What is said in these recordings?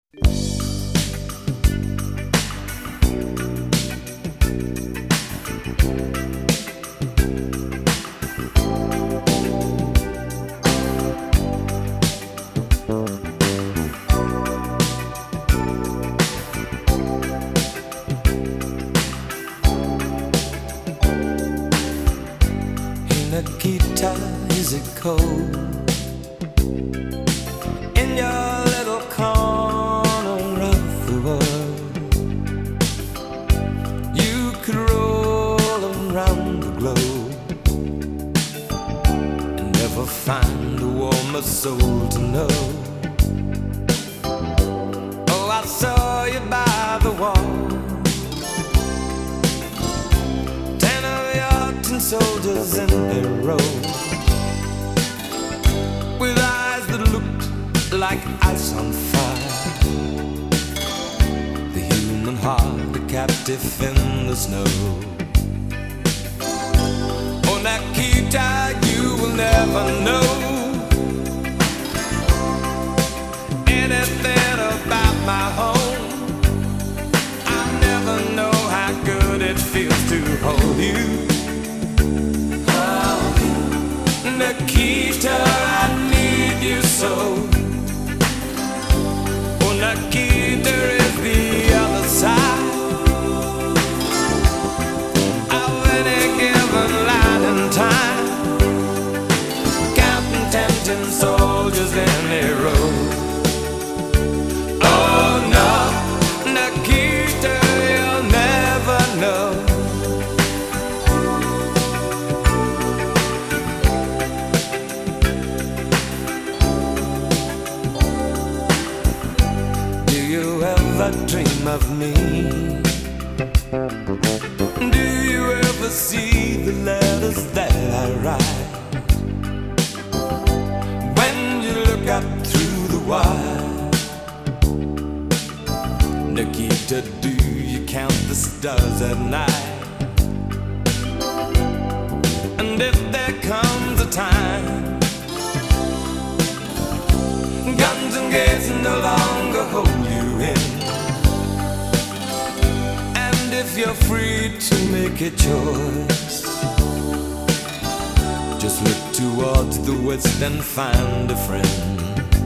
Nikita, is it cold in your little corner of the world? You could roll around the globe and never find a warmer soul to know. Oh, I saw you by the wall, 10 of your tin soldiers in a row, with eyes that looked like ice on fire, the human heart a captive in the snow. Oh, Nikita, you will never know anything about my home. I'll never know how good it feels to hold you. Nikita, I need you so. Oh, Nikita is the other side of any given line in time, counting 10 soldiers in a row. Oh no, Nikita, you'll never know. Dream of me? Do you ever see the letters that I write? When you look up through the wire, Nikita, do you count the stars at night? And if there comes a time guns and gates no longer hold you in, if you're free to make a choice, just look towards the west and find a friend.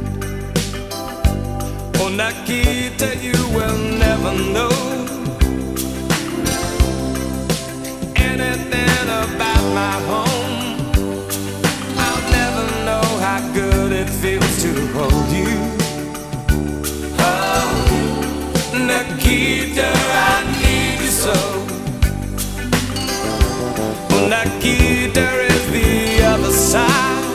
Oh, Nikita, you will never know anything about my home. I'll never know how good it feels to hold you. Oh, Nikita, I need you so. Oh, Nikita is the other side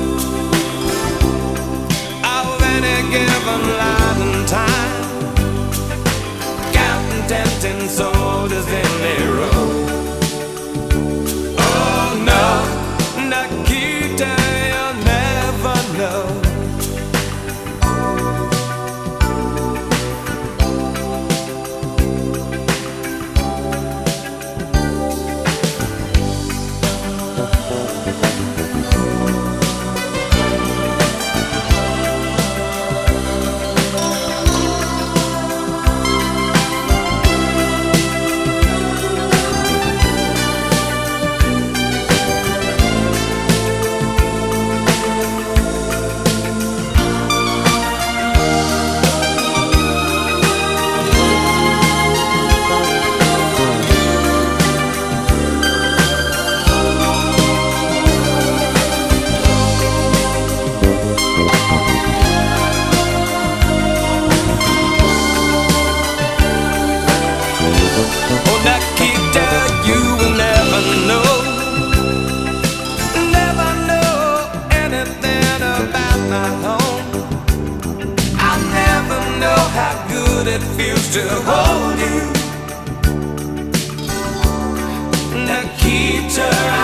of any given line in time, counting 10 soldiers in a row. Oh no, Nikita, you'll never know. It feels to hold you, Nikita.